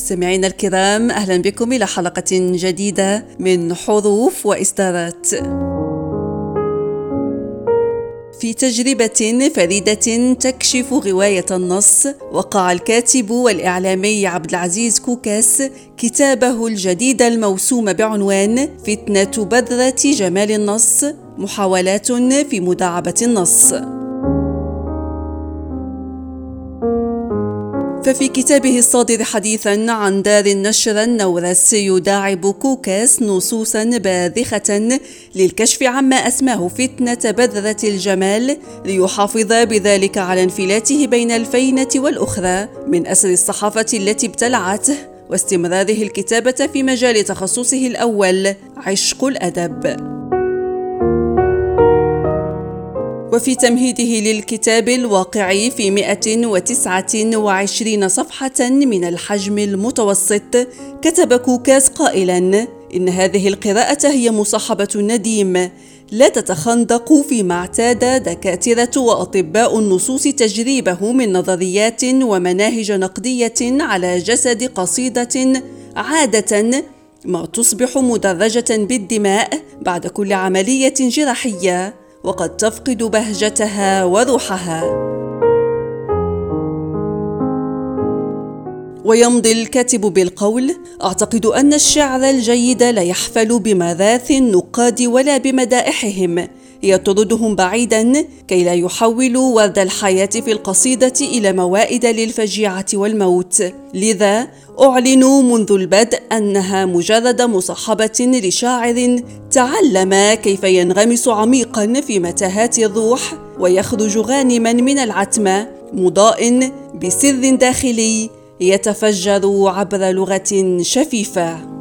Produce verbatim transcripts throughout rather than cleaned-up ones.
مستمعينا الكرام، أهلا بكم إلى حلقة جديدة من حروف وإصدارات. في تجربة فريدة تكشف غواية النص، وقع الكاتب والإعلامي عبد العزيز كوكاس كتابه الجديد الموسوم بعنوان فتنة بذرة جمال النص، محاولات في مداعبة النص. ففي كتابه الصادر حديثا عن دار النشر النورس يداعب كوكاس نصوصا باذخة للكشف عما أسماه فتنة بذرة الجمال، ليحافظ بذلك على انفلاته بين الفينة والأخرى من أسر الصحافة التي ابتلعته، واستمراره الكتابة في مجال تخصصه الأول عشق الأدب. وفي تمهيده للكتاب الواقع في مئة وتسعة وعشرين صفحة من الحجم المتوسط، كتب كوكاس قائلا إن هذه القراءة هي مصاحبة نديم لا تتخندق فيما اعتاد دكاترة وأطباء النصوص تجريبه من نظريات ومناهج نقدية على جسد قصيدة، عادة ما تصبح مدرجة بالدماء بعد كل عملية جراحية، وقد تفقد بهجتها وروحها. ويمضي الكاتب بالقول: أعتقد أن الشعر الجيد لا يحفل بمراث النقاد ولا بمدائحهم، يطردهم بعيدا كي لا يحولوا ورد الحياة في القصيدة إلى موائد للفجيعة والموت. لذا أعلن منذ البدء أنها مجرد مصاحبة لشاعر تعلم كيف ينغمس عميقا في متاهات الروح ويخرج غانما من العتمة، مضاء بسر داخلي يتفجر عبر لغة شفيفة.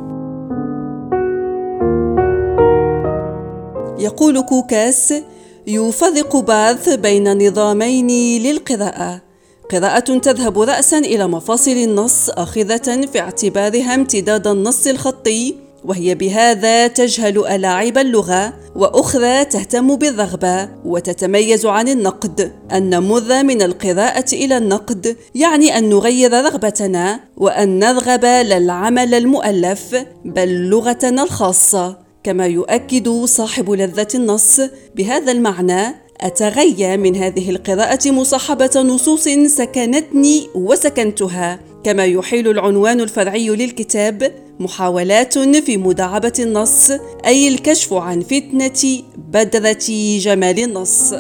يقول كوكاس: يفرق باث بين نظامين للقراءة: قراءة تذهب رأسا إلى مفاصل النص آخذة في اعتبارها امتداد النص الخطي، وهي بهذا تجهل ألاعب اللغة، وأخرى تهتم بالرغبة وتتميز عن النقد. أن نمر من القراءة إلى النقد يعني أن نغير رغبتنا، وأن نرغب لا العمل المؤلف بل لغتنا الخاصة. كما يؤكد صاحب لذة النص: بهذا المعنى أتغيى من هذه القراءة مصاحبة نصوص سكنتني وسكنتها، كما يحيل العنوان الفرعي للكتاب محاولات في مداعبة النص، أي الكشف عن فتنة بذرة جمال النص.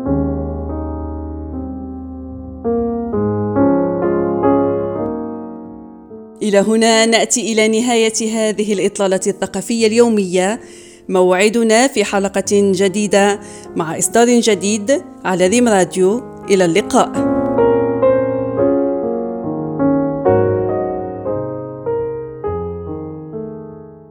إلى هنا نأتي إلى نهاية هذه الإطلالة الثقافية اليومية. موعدنا في حلقة جديدة مع إصدار جديد على ريم راديو. إلى اللقاء.